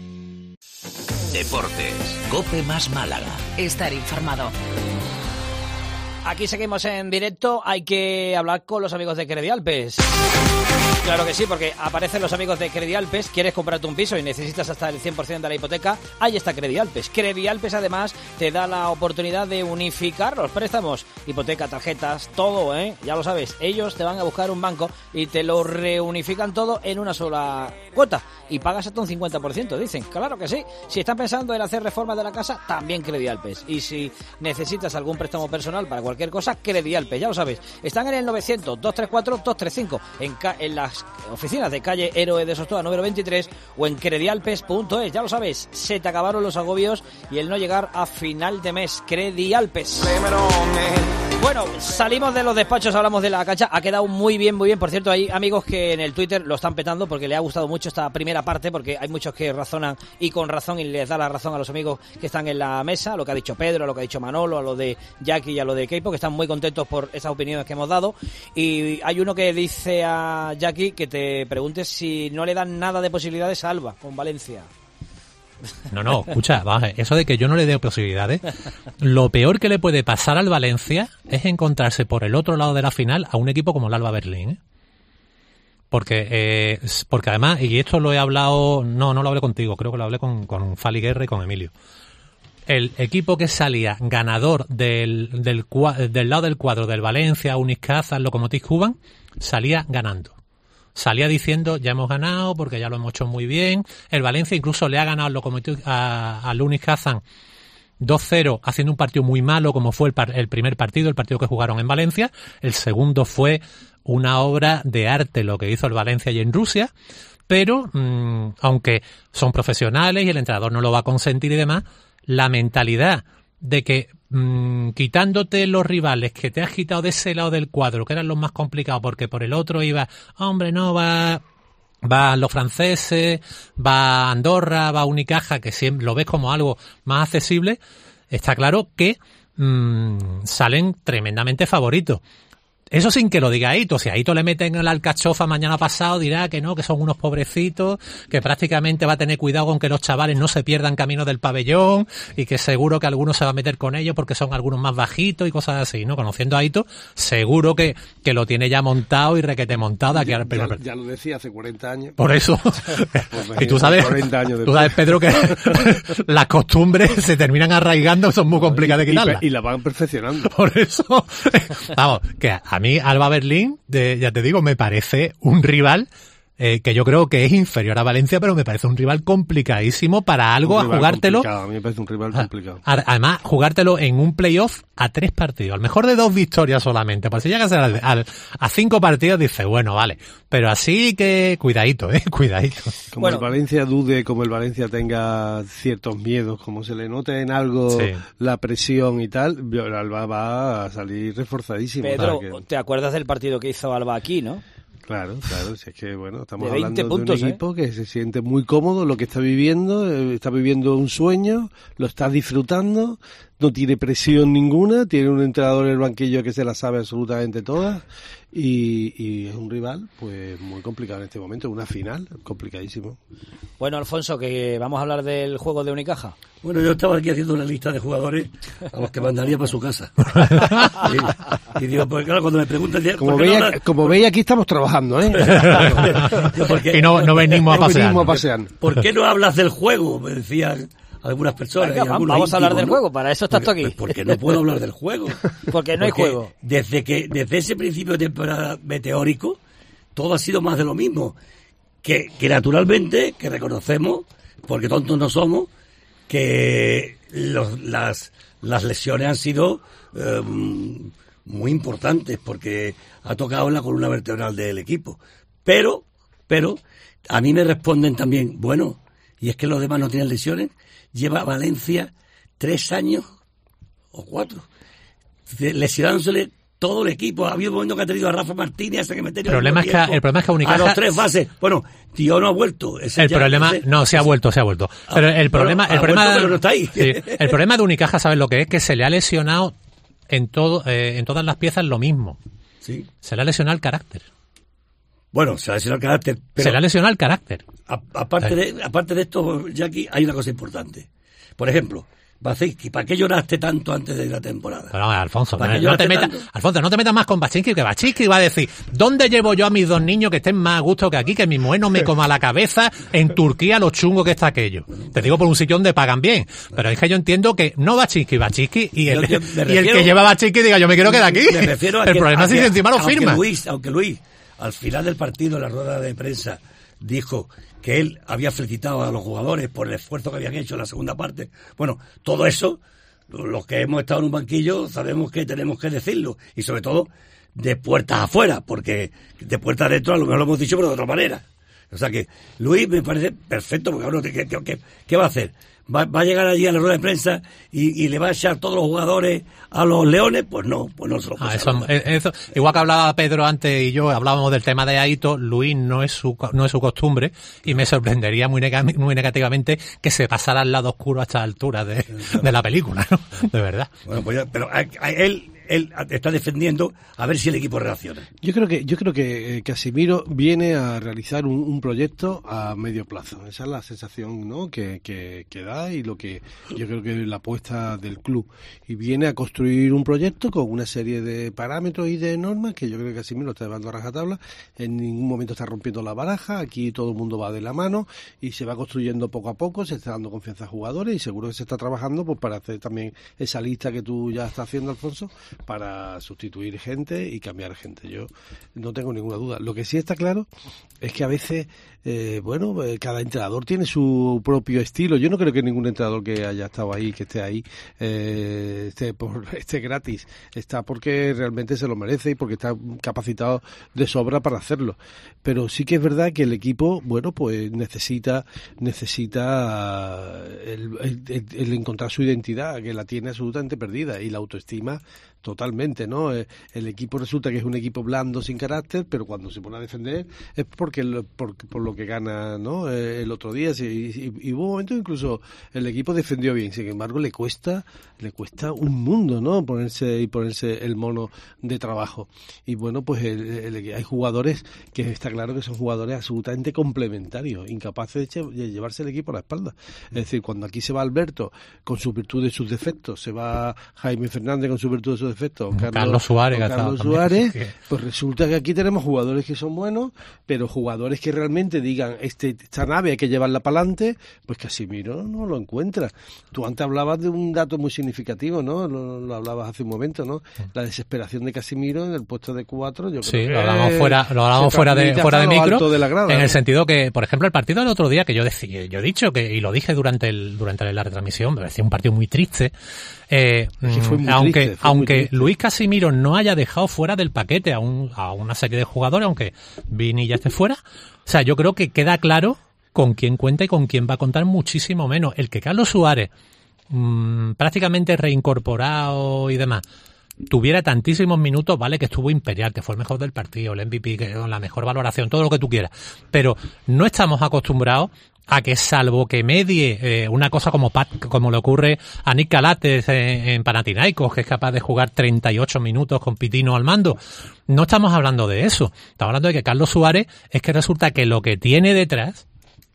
Deportes. COPE más Málaga. Estar informado. Aquí seguimos en directo. Hay que hablar con los amigos de Credialpes. Claro que sí, porque aparecen los amigos de Credialpes. Quieres comprarte un piso y necesitas hasta el cien por ciento de la hipoteca. Ahí está Credialpes. Credialpes además te da la oportunidad de unificar los préstamos, hipoteca, tarjetas, todo, ¿eh? Ya lo sabes. Ellos te van a buscar un banco y te lo reunifican todo en una sola cuota y pagas hasta un cincuenta por ciento, dicen. Claro que sí. Si están pensando en hacer reformas de la casa, también Credialpes. Y si necesitas algún préstamo personal para cualquier cosa, Credialpes, ya lo sabes. Están en el novecientos, doscientos treinta y cuatro, doscientos treinta y cinco en, ca- en las oficinas de calle Héroe de Sostoa número veintitrés o en credialpes punto es. Ya lo sabes, se te acabaron los agobios y el no llegar a final de mes. Credialpes. Bueno, salimos de los despachos, hablamos de la cancha. Ha quedado muy bien, muy bien. Por cierto, hay amigos que en el Twitter lo están petando porque le ha gustado mucho esta primera parte, porque hay muchos que razonan y con razón y les da la razón a los amigos que están en la mesa, lo que ha dicho Pedro, a lo que ha dicho Manolo, a lo de Jackie y a lo de Keipo, que están muy contentos por esas opiniones que hemos dado. Y hay uno que dice a Jackie que te preguntes si no le dan nada de posibilidades a Alba con Valencia. No, no, escucha, vamos a ver, eso de que yo no le dé posibilidades, lo peor que le puede pasar al Valencia es encontrarse por el otro lado de la final a un equipo como el Alba Berlín, ¿eh? Porque eh, porque además, y esto lo he hablado, no, no lo hablé contigo, creo que lo hablé con, con Fali Guerra y con Emilio. El equipo que salía ganador del, del, del lado del cuadro del Valencia, Unicaja, Lokomotiv Kuban, salía ganando. Salía diciendo, ya hemos ganado porque ya lo hemos hecho muy bien. El Valencia incluso le ha ganado al Lokomotiv, a, al Unicaja dos cero, haciendo un partido muy malo como fue el, par, el primer partido, el partido que jugaron en Valencia. El segundo fue una obra de arte lo que hizo el Valencia y en Rusia. Pero, mmm, aunque son profesionales y el entrenador no lo va a consentir y demás, la mentalidad de que mmm, quitándote los rivales que te has quitado de ese lado del cuadro, que eran los más complicados, porque por el otro iba, hombre, no, va va los franceses, va Andorra, va Unicaja, que siempre lo ves como algo más accesible, está claro que mmm, salen tremendamente favoritos. Eso sin que lo diga Aito. Si a Aito le meten en la alcachofa mañana pasado, dirá que no, que son unos pobrecitos, que prácticamente va a tener cuidado con que los chavales no se pierdan camino del pabellón y que seguro que alguno se va a meter con ellos porque son algunos más bajitos y cosas así, ¿no? Conociendo a Aito, seguro que, que lo tiene ya montado y requete montado. Aquí ya, al ya, ya lo decía hace cuarenta años. Por eso. Pues y tú sabes, años tú sabes, Pedro, que las costumbres se terminan arraigando, son muy complicadas de quitarlas. Y, y la van perfeccionando. Por eso, vamos, que a mí Alba Berlín, de, ya te digo, me parece un rival eh, que yo creo que es inferior a Valencia, pero me parece un rival complicadísimo para algo, a jugártelo. A mí me parece un rival complicado. A, además, jugártelo en un playoff a tres partidos, al mejor de dos victorias solamente. Pues si llegas al, al, a cinco partidos, dices, bueno, vale. Pero así que, cuidadito, eh, cuidadito. Como bueno, el Valencia dude, como el Valencia tenga ciertos miedos, como se le note en algo sí. la presión y tal, el Alba va a salir reforzadísimo. Pedro, que... ¿te acuerdas del partido que hizo Alba aquí, no? Claro, claro, si es que bueno, estamos de hablando puntos, de un equipo ¿eh? que se siente muy cómodo, lo que está viviendo, eh, está viviendo un sueño, lo está disfrutando, no tiene presión ninguna, tiene un entrenador en el banquillo que se la sabe absolutamente todas y, y es un rival pues muy complicado en este momento, una final complicadísimo. Bueno, Alfonso, que vamos a hablar del juego de Unicaja. Bueno, yo estaba aquí haciendo una lista de jugadores a los que mandaría para su casa. y, y digo, pues claro, cuando me preguntan... Como veis, no como veis, aquí estamos trabajando, ¿eh? y no, no venimos a pasear. No pasear. ¿Por qué no hablas del juego? Me decían algunas personas. Venga, y vamos a hablar del ¿no? juego, para eso estás porque, tú aquí. Pues porque no puedo hablar del juego. porque no hay porque juego. Desde que desde ese principio de temporada meteórico, todo ha sido más de lo mismo. Que, que naturalmente, que reconocemos, porque tontos no somos, que los, las, las lesiones han sido eh, muy importantes, porque ha tocado en la columna vertebral del equipo. Pero, pero, a mí me responden también, bueno, y es que los demás no tienen lesiones. Lleva Valencia tres años o cuatro lesionándosele todo el equipo. Ha habido un momento que ha tenido a Rafa Martínez hasta que me tenía el problema es que el problema es que Unicaja a los tres bases. Bueno, tío no ha vuelto. Ese el ya, problema ese, no se ha vuelto, se ha vuelto. Pero el problema, bueno, el problema, vuelto, pero no está ahí. Sí, el problema de Unicaja, ¿sabes lo que es? Que se le ha lesionado en todo, eh, en todas las piezas lo mismo. Sí. Se le ha lesionado el carácter. Bueno, se le ha lesionado el carácter. Pero se le ha lesionado el carácter. A, aparte eh. de, aparte de esto, Jackie, hay una cosa importante. Por ejemplo, Baczynski, ¿para qué lloraste tanto antes de la temporada? Pero, Alfonso, no, no te metas, Alfonso, no te metas más con Baczynski, que Baczynski va a decir, ¿dónde llevo yo a mis dos niños que estén más a gusto que aquí, que mi mujer no me coma la cabeza en Turquía lo chungo que está aquello? Te digo por un sitio donde pagan bien, pero es que yo entiendo que no Baczynski, Baczynski y el, yo, refiero, y el que lleva Baczynski diga, yo me quiero quedar aquí. Me refiero a el que, problema a es si que, encima lo firma. Luis, aunque Luis, al final del partido, en la rueda de prensa, dijo que él había felicitado a los jugadores por el esfuerzo que habían hecho en la segunda parte. Bueno, todo eso, los que hemos estado en un banquillo sabemos que tenemos que decirlo, y sobre todo de puertas afuera, porque de puertas adentro a lo mejor lo hemos dicho pero de otra manera. O sea que Luis me parece perfecto, porque ahora, ¿qué, qué, qué va a hacer? ¿Va, ¿Va a llegar allí a la rueda de prensa y, y le va a echar todos los jugadores a los Leones? Pues no, pues no se lo ah, eso, eso, igual que hablaba Pedro antes y yo, hablábamos del tema de Aito, Luis no es su no es su costumbre, y me sorprendería muy, neg muy negativamente que se pasara al lado oscuro a esta altura de, de la película, ¿no? De verdad. Bueno, pues ya, pero a, a él... él está defendiendo a ver si el equipo reacciona. Yo creo que yo creo que eh, Casimiro viene a realizar un, un proyecto a medio plazo. Esa es la sensación, ¿no?, que, que, que da, y lo que yo creo que es la apuesta del club. Y viene a construir un proyecto con una serie de parámetros y de normas que yo creo que Casimiro está llevando a rajatabla. En ningún momento está rompiendo la baraja. Aquí todo el mundo va de la mano y se va construyendo poco a poco. Se está dando confianza a jugadores y seguro que se está trabajando pues para hacer también esa lista que tú ya estás haciendo, Alfonso, para sustituir gente y cambiar gente. Yo no tengo ninguna duda. Lo que sí está claro es que a veces, eh, bueno, eh, cada entrenador tiene su propio estilo. Yo no creo que ningún entrenador que haya estado ahí, que esté ahí, eh, esté, por, esté gratis. Está porque realmente se lo merece y porque está capacitado de sobra para hacerlo. Pero sí que es verdad que el equipo, bueno, pues necesita necesita el, el, el encontrar su identidad, que la tiene absolutamente perdida, y la autoestima totalmente, ¿no? El equipo resulta que es un equipo blando, sin carácter, pero cuando se pone a defender es porque por, por lo que gana, ¿no?, el otro día. Sí, y, y hubo momentos incluso el equipo defendió bien, sin embargo le cuesta le cuesta un mundo, ¿no?, ponerse y ponerse el mono de trabajo. Y bueno, pues el, el, hay jugadores que está claro que son jugadores absolutamente complementarios, incapaces de, de llevarse el equipo a la espalda. Es decir, cuando aquí se va Alberto con sus virtudes y sus defectos, se va Jaime Fernández con sus virtudes y sus defectos, Carlos, Carlos Suárez, Carlos Suárez pues resulta que aquí tenemos jugadores que son buenos, pero jugadores que realmente digan, este, esta nave hay que llevarla para adelante, pues Casimiro no lo encuentra. Tú antes hablabas de un dato muy significativo, ¿no? Lo, lo hablabas hace un momento, ¿no? La desesperación de Casimiro en el puesto de cuatro. Yo sí, creo lo hablamos fuera, lo hablamos fuera de, fuera de micro, de la grada, en ¿no? El sentido que, por ejemplo, el partido del otro día, que yo decía, yo he dicho que, y lo dije durante el, durante la retransmisión, me parecía un partido muy triste. Eh, muy aunque triste, aunque Luis Casimiro no haya dejado fuera del paquete a, un, a una serie de jugadores, aunque Vini ya esté fuera, o sea, yo creo que queda claro con quién cuenta y con quién va a contar muchísimo menos. El que Carlos Suárez, mmm, prácticamente reincorporado y demás, tuviera tantísimos minutos, vale, que estuvo imperial, que fue el mejor del partido, el M V P, que con la mejor valoración, todo lo que tú quieras, pero no estamos acostumbrados a que, salvo que medie eh, una cosa como Pat, como le ocurre a Nick Calates en, en Panathinaikos, que es capaz de jugar treinta y ocho minutos con Pitino al mando, no estamos hablando de eso. Estamos hablando de que Carlos Suárez es que resulta que lo que tiene detrás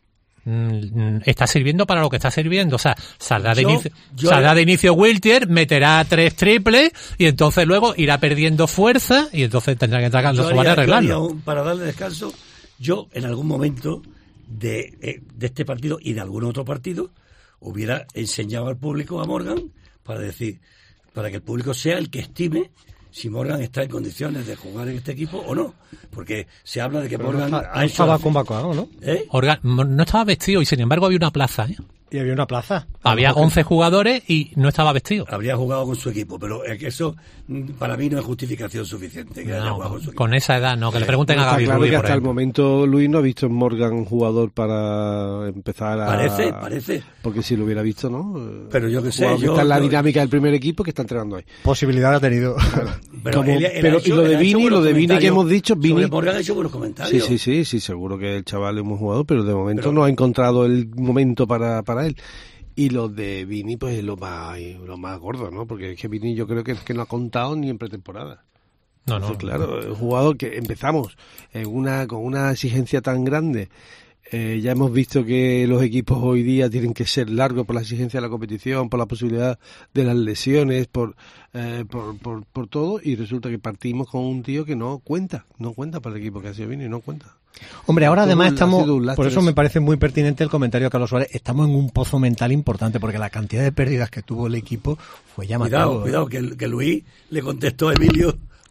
mm, está sirviendo para lo que está sirviendo. O sea, saldrá de, Yo- inicio, yo- saldrá de inicio Wiltier, meterá tres triples y entonces luego irá perdiendo fuerza y entonces tendrá que entrar Carlos Yo Suárez a haría- yo haría arreglarlo. un- para darle descanso, yo en algún momento de, eh, de este partido y de algún otro partido hubiera enseñado al público a Morgan para decir, para que el público sea el que estime si Morgan está en condiciones de jugar en este equipo o no, porque se habla de que Pero Morgan no está- ha no hecho estaba la- convocado, ¿no? ¿Eh? Orga- no estaba vestido y sin embargo había una plaza, ¿eh? Y había una plaza. Había once jugadores y no estaba vestido. Habría jugado con su equipo, pero es que eso mm, para mí no es justificación suficiente que haya No, jugado con su equipo. con esa edad, no, que le pregunten a Está Gaby claro Ruiz, que por hasta el ejemplo. momento Luis no ha visto en Morgan un jugador para empezar a... Parece, parece. Porque si lo hubiera visto, ¿no? Pero yo qué sé, Jugador que yo- está en la yo- dinámica del primer equipo que está entrenando ahí. Posibilidad ha tenido. Pero, Como- él- él ha pero hecho- y lo él de ha hecho Vini, buenos lo de Vini que comentarios hemos dicho, sobre Vini... Morgan ha hecho buenos Sí, comentarios. sí, sí, sí, seguro que el chaval es un buen jugador, pero de momento Pero- no ha encontrado el momento para, para él. Y lo de Vini, pues es lo más, lo más gordo, ¿no? Porque es que Vini yo creo que, que no ha contado ni en pretemporada. No, no. Entonces, claro, es un jugador que empezamos en una con una exigencia tan grande. Eh, ya hemos visto que los equipos hoy día tienen que ser largos por la exigencia de la competición, por la posibilidad de las lesiones, por, eh, por, por, por todo, y resulta que partimos con un tío que no cuenta, no cuenta para el equipo que ha sido Vini, no cuenta. Hombre, ahora Todo además ha estamos, sido un lastre por eso eso. me parece muy pertinente el comentario de Carlos Suárez, estamos en un pozo mental importante porque la cantidad de pérdidas que tuvo el equipo fue llamativo. Cuidado, cuidado, que, que Luis le contestó a Emilio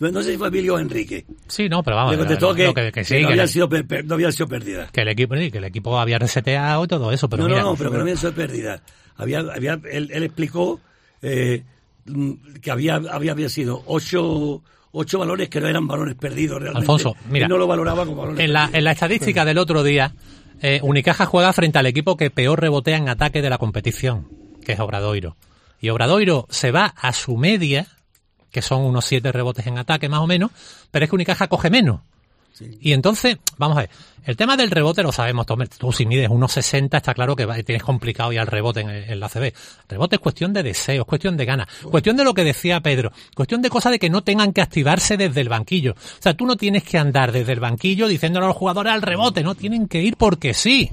no sé si fue Emilio o Enrique. Sí, no, pero vamos. Le contestó no, que, no, que, que, sí, que no, que habían el, sido per, per, no habían sido pérdidas. Que el equipo, que el equipo había reseteado y todo eso, pero no, mira, no, no, pero que no habían sido pérdidas. Había, había, él, él explicó eh, que había, había, había sido ocho, ocho valores que no eran valores perdidos realmente. Alfonso, mira, él no lo valoraba como valores en la, perdidos. en la estadística del otro día, eh, Unicaja juega frente al equipo que peor rebotea en ataque de la competición, que es Obradoiro. Y Obradoiro se va a su media, que son unos siete rebotes en ataque más o menos, pero es que Unicaja coge menos. Sí. Y entonces, vamos a ver, el tema del rebote lo sabemos, tú, tú si mides uno sesenta está claro que tienes complicado ya el rebote en, en la A C B. El rebote es cuestión de deseo, es cuestión de ganas, cuestión de lo que decía Pedro, cuestión de cosas de que no tengan que activarse desde el banquillo. O sea, tú no tienes que andar desde el banquillo diciéndole a los jugadores al rebote, no, tienen que ir porque sí.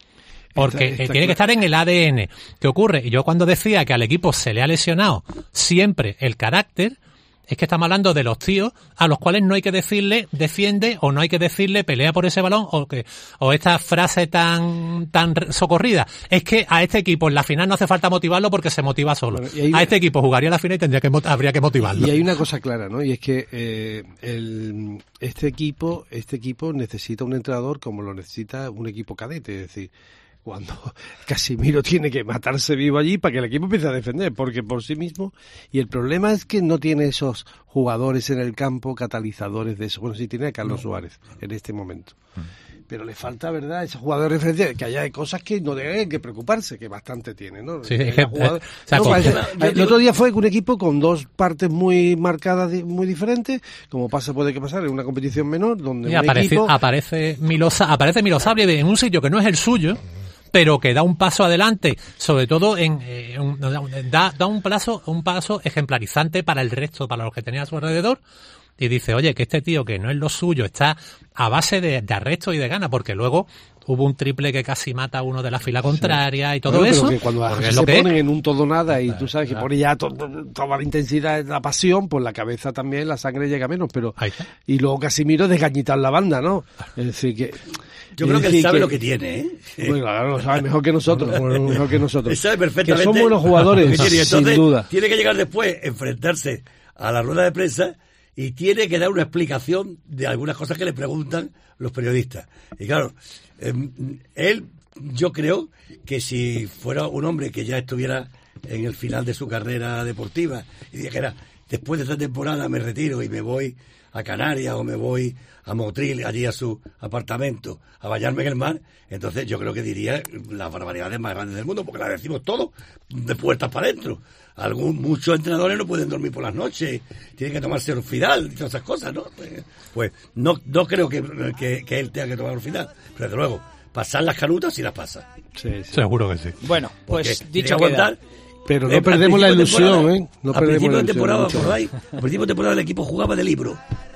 Porque está, está tiene claro. que estar en el A D N. ¿Qué ocurre? Yo cuando decía que al equipo se le ha lesionado siempre el carácter, es que estamos hablando de los tíos a los cuales no hay que decirle defiende o no hay que decirle pelea por ese balón o que o esta frase tan tan socorrida. Es que a este equipo en la final no hace falta motivarlo porque se motiva solo. Bueno, a una... este equipo jugaría la final y tendría que habría que motivarlo. Y hay una cosa clara, ¿no? Y es que eh, el, este equipo este equipo necesita un entrenador como lo necesita un equipo cadete, es decir, cuando Casimiro tiene que matarse vivo allí para que el equipo empiece a defender, porque por sí mismo, y el problema es que no tiene esos jugadores en el campo catalizadores de eso. Bueno, sí tiene a Carlos no. Suárez en este momento, pero le falta, ¿verdad?, esos jugadores de referencia, que haya cosas que no deben que preocuparse, que bastante tiene, ¿no? Sí, es que, jugadores... eh, o sea, no, con... parece... El otro día fue un equipo con dos partes muy marcadas, muy diferentes, como pasa puede que pasar en una competición menor, donde y un aparece, equipo... aparece Milosa, aparece Milosavljevic en un sitio que no es el suyo, pero que da un paso adelante, sobre todo en eh, un, da, da un paso un paso ejemplarizante para el resto, para los que tenía a su alrededor, y dice, oye, que este tío que no es lo suyo está a base de, de arresto y de gana, porque luego hubo un triple que casi mata a uno de la fila contraria sí. y todo bueno, eso. Pero que cuando se lo ponen es. en un todo nada y claro, tú sabes que claro. pone ya to, toda la intensidad, la pasión, pues la cabeza también, la sangre llega menos, pero y luego Casimiro desgañitar la banda, ¿no? Es decir que yo creo que él sabe que, lo que tiene, ¿eh? Bueno, claro, lo sabe mejor que nosotros, mejor que nosotros. Él sabe perfectamente. Que son buenos jugadores, entonces, sin duda. Tiene que llegar después, enfrentarse a la rueda de prensa y tiene que dar una explicación de algunas cosas que le preguntan los periodistas. Y claro, eh, él, yo creo que si fuera un hombre que ya estuviera en el final de su carrera deportiva y dijera, después de esta temporada me retiro y me voy a Canarias o me voy a Motril, allí a su apartamento, a bañarme en el mar, entonces yo creo que diría las barbaridades más grandes del mundo, porque las decimos todos de puertas para adentro. Algún, muchos entrenadores no pueden dormir por las noches, tienen que tomarse orfidal y todas esas cosas, ¿no? Pues, pues no, no creo que, que, que él tenga que tomar orfidal, pero desde luego, pasar las canutas sí las pasa. Sí, sí. Seguro que sí. Bueno, pues porque dicho queda. Pero no eh, perdemos la ilusión, ¿eh? No a principio de temporada, por ahí, a principio de temporada el equipo jugaba de libro.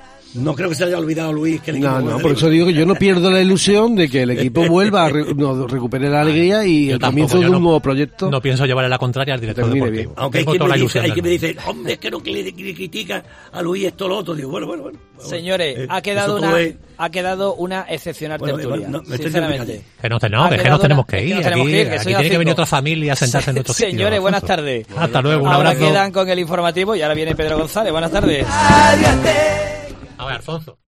No creo que se haya olvidado Luis que el equipo No, no, por eso digo que yo no pierdo la ilusión de que el equipo vuelva a re, no, recupere la alegría y yo el comienzo de un no, nuevo proyecto. No pienso llevarle la contraria al director deportivo. Bien. Aunque hay quien, me dice, hay quien me dice, hombre, es que no que le, le critica a Luis esto lo otro. Digo, bueno, bueno, bueno. Señores, eh, ha quedado una es... ha quedado una excepcional bueno, tertulia, bueno, no, sinceramente. Que no, no, que, que nos tenemos que ir. Aquí, que ir, que aquí tiene que venir otra familia a sentarse en otro sitio. Señores, buenas tardes. Hasta luego, un ahora abrazo. Quedan con el informativo y ahora viene Pedro González. Buenas tardes. A ver, Alfonso.